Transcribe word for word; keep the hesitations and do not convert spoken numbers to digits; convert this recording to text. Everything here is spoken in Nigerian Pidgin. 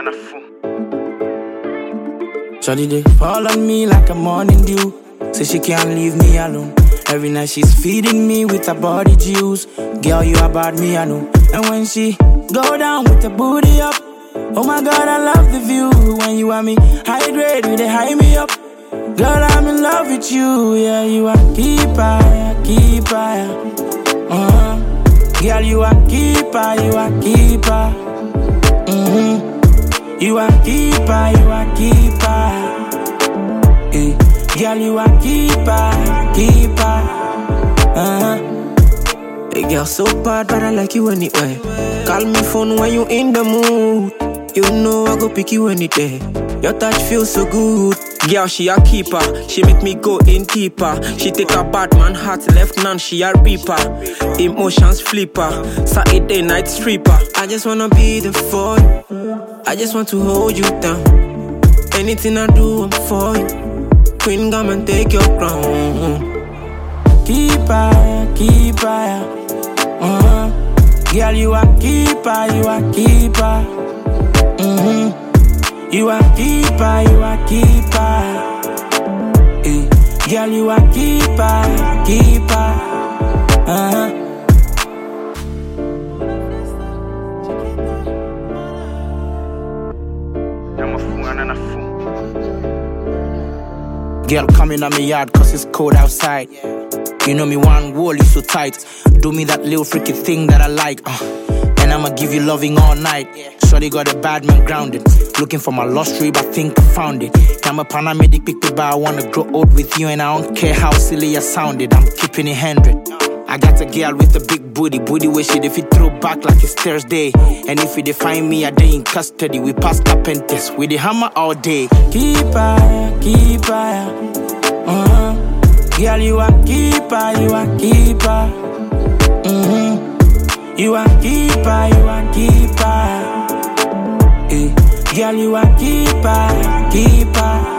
a fool. Shawty they fall on me like a morning dew. Say she can't leave me alone. Every night she's feeding me with her body juice. Girl, you about me, I know. And when she go down with the booty up, oh my God, I love the view. When you want me hydrate, you they high me up. Girl, I'm in love with you. Yeah, you are keeper, keeper. Uh-huh. Girl, you are keeper, you are keeper. Mm-hmm. You are keeper, you are keeper. Hey. Girl, you are keeper, keeper. Uh-huh. Hey, girl, so bad, but I like you anyway. Call me phone when you in the mood. You know I go pick you any day. Your touch feels so good. Girl, she a keeper. She make me go in deeper. She take a bad man heart, left none, she a reaper. Emotions flipper, Saturday night stripper. I just wanna be the for you. I just want to hold you down. Anything I do, I'm for you. Queen, come and take your crown. Keeper, keeper. Uh-huh. Girl, you are keeper, you are keeper. Mm-hmm. You are keeper, you are keeper. Hey. Girl, you are keeper, keeper. Uh-huh. I'm a fool and a fool. Girl, come in on me yard cause it's cold outside. You know me one wall is so tight. Do me that little freaky thing that I like. uh. And I'ma give you loving all night. Shorty got a bad man grounded. Looking for my lost rib, I think I found it. I'm a paramedic, pick me, but I wanna grow old with you. And I don't care how silly I sounded, I'm keeping it one hundred. I got a girl with a big booty. Booty where she if it throw back like it's Thursday. And if they find me, I day in custody. We pass carpenters with the hammer all day. Keeper, keeper. Uh-huh. Girl, you are keeper, you are keeper. Mm-hmm. You are keeper, you are keeper. Hey. Girl, you are keeper, keeper.